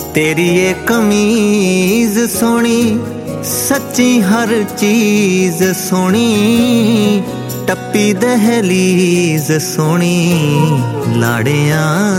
तेरी ये कमीज सोनी, सच्ची हर चीज सोनी, टप्पी दहलीज सोनी, लाड़ियां